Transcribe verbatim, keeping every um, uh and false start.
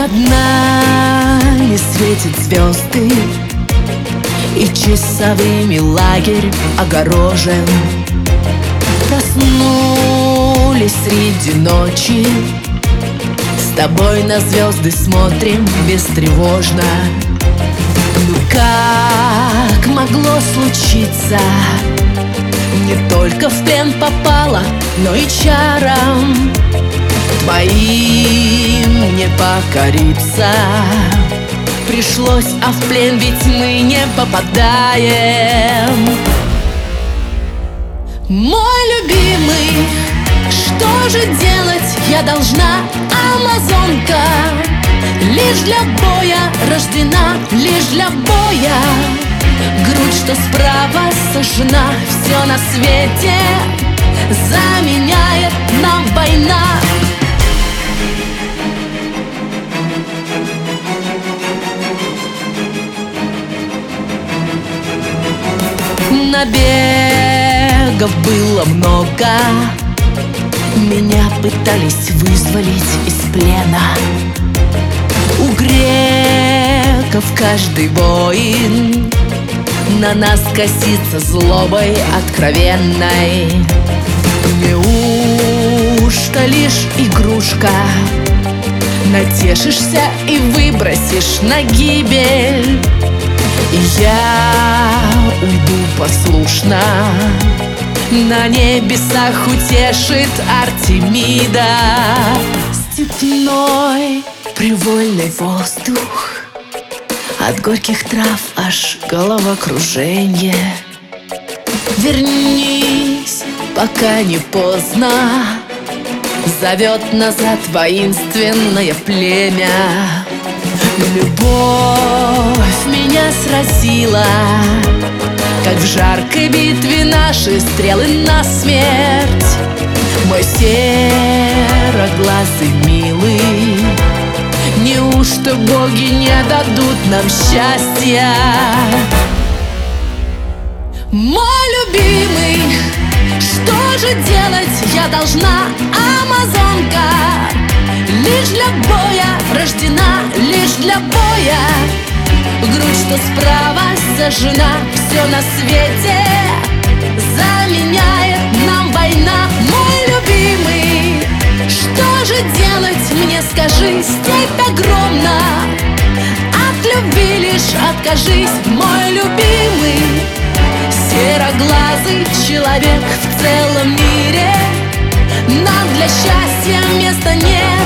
Над нами светят звезды, и часовыми лагерь огорожен. Проснулись среди ночи, с тобой на звезды смотрим бестревожно. Ну как могло случиться? Не только в плен попала, но и чарам твоим не покориться пришлось, а в плен ведь мы не попадаем. Мой любимый, что же делать я должна, амазонка? Лишь для боя рождена, лишь для боя. Грудь, что справа сожжена, все на свете заменяет нам война. Набегов было много, меня пытались вызволить из плена. У греков каждый воин на нас косится злобой откровенной. Неужто лишь игрушка? Натешишься и выбросишь на гибель. И я уйду послушно, на небесах утешит Артемида. Степной привольный воздух, от горьких трав аж головокруженье. Вернись, пока не поздно, зовет назад воинственное племя. Любовь меня сразила, как в жаркой битве наши стрелы насмерть. Мой сероглазый милый, неужто боги не дадут нам счастья? Мой любимый, что же делать я должна, амазонка? Лишь для боя рождена, лишь для боя. Грудь, что справа сожжена, все на свете заменяет нам война. Мой любимый, что же делать мне, скажи, степь огромна. От любви лишь откажись, мой любимый. Сероглазый человек в целом мире, нам для счастья места нет.